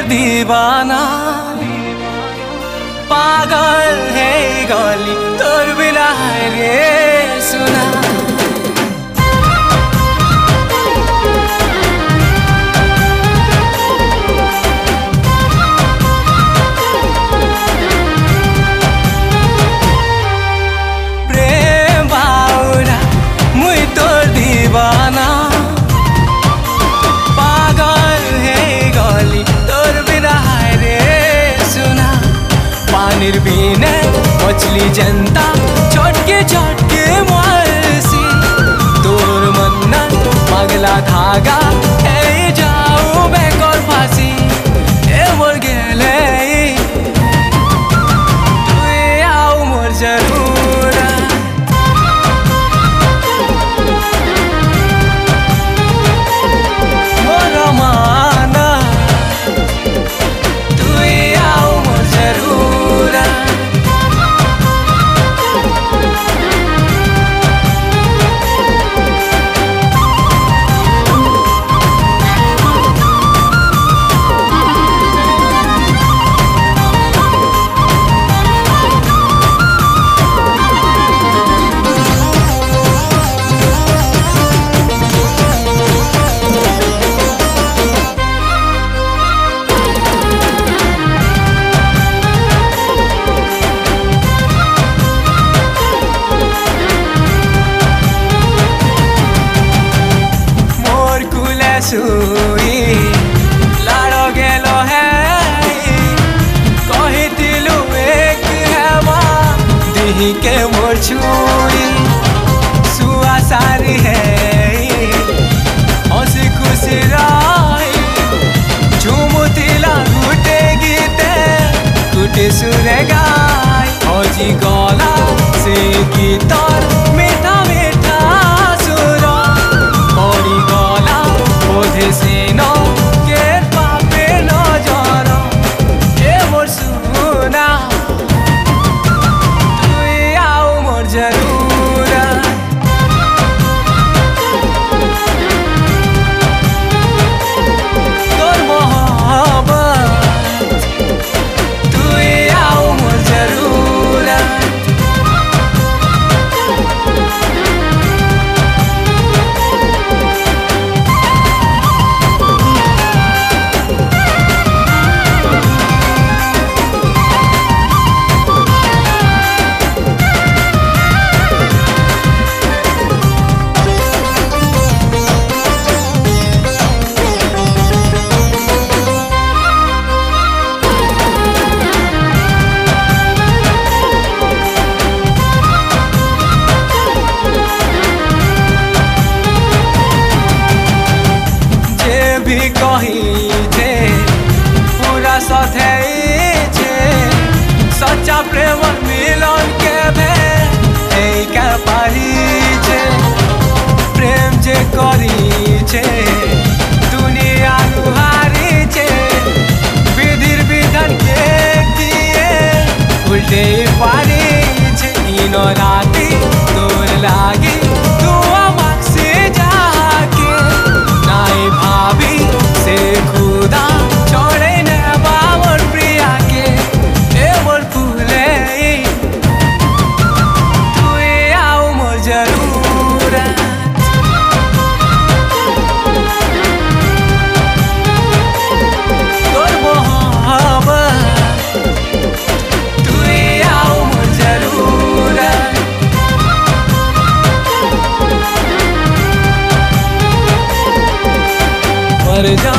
दीवाना पागल है गली तोर बिना रे सुना प्रेम बाउरा मुई तोर दीवाना पानीर बिना मछली जनता छोटके छोटके मारसी तोर मन्ना पगला धागा ए जाऊ बेकर फांसी ए मोर गेले तू आओ मोर जरूर मोर माना तू आओ मोर जरूर सुई लाड़ो गेलो है कही दिलु एक है माँ दिही के मोर छुई सुआ सारी है हंसी खुशी रही झुमुतिला गुटे गीते गुटे सुरे गाय हजी गला से गीतर मीठा मीठा सुर पड़ी गला सीनो के पापे न जानो ए मोर सुना तू आओ मोर जरूर तोर मोहब्बत तू आओ मोर जरूर भी कही छे पूरा साथे छे सच्चा प्रेम मिलन के भे के पारी छे प्रेम जे करी छे दुनिया लुहारी छे विधिर विधान के किए उल्टे पारी छे तीनों राती तोर लागी तू आमाक से जाके नाई भाभी से खुदा छोड़े न बावर प्रिया के ए मोर फूले तू आओ मोर जरूर तोर मोहब्बत तू आओ मोर जरूर मर जा